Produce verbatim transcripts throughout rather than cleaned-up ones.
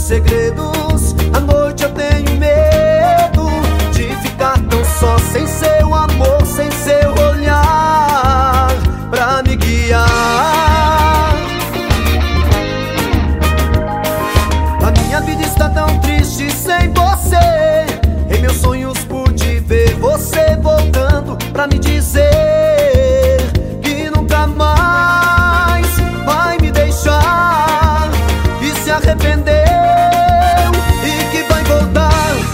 segredos. À noite eu tenho medo de ficar tão só, sem seu amor, sem seu olhar pra me guiar. A minha vida está tão triste sem você. Em meus sonhos pude ver você voltando pra me dizer que nunca mais vai me deixar, que se arrependeu e que vai voltar.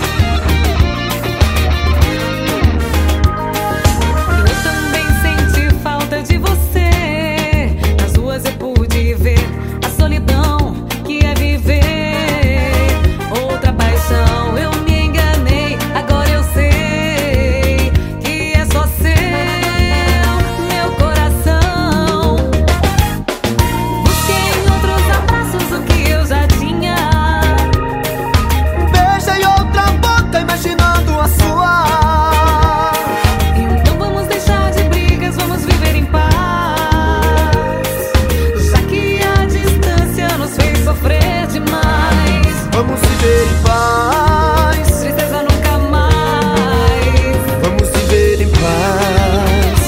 Eu também senti falta de você. Nas ruas eu pude ver a solidão que é viver outra paixão. Eu me enganei, agora eu sei que é só seu, meu coração. Busquei em outros abraços o que eu já tinha. Beijei outra boca imaginando a sua. Então vamos deixar de brigas, vamos viver em paz, já que a distância nos fez sofrer demais. Vamos viver em paz, Tristeza nunca mais. vamos viver em paz.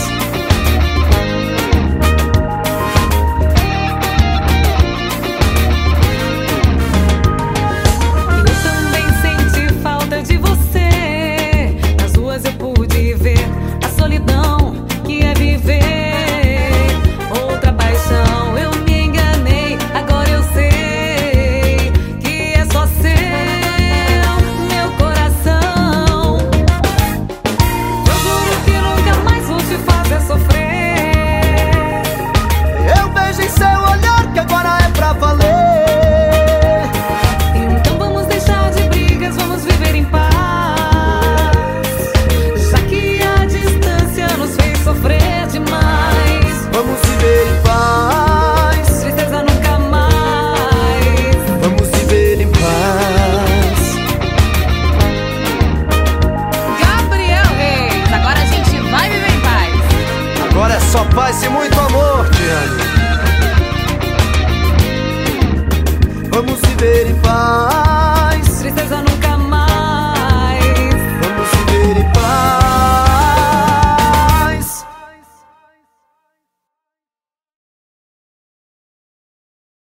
Eu também senti falta de você. Nas ruas eu pude ver a solidão que é viver outra paixão. Eu me enganei, agora eu sei que é só seu, meu coração. Eu juro que nunca mais vou te fazer sofrer. Eu vejo em seu olhar que agora é pra valer. Então vamos deixar de brigas, vamos viver em paz, já que a distância nos fez sofrer demais. Vamos viver em paz, Tristeza nunca mais. vamos viver em paz. Gabriel Reis, agora a gente vai viver em paz. Agora é só paz e muito amor, Tiane. Vamos viver em paz.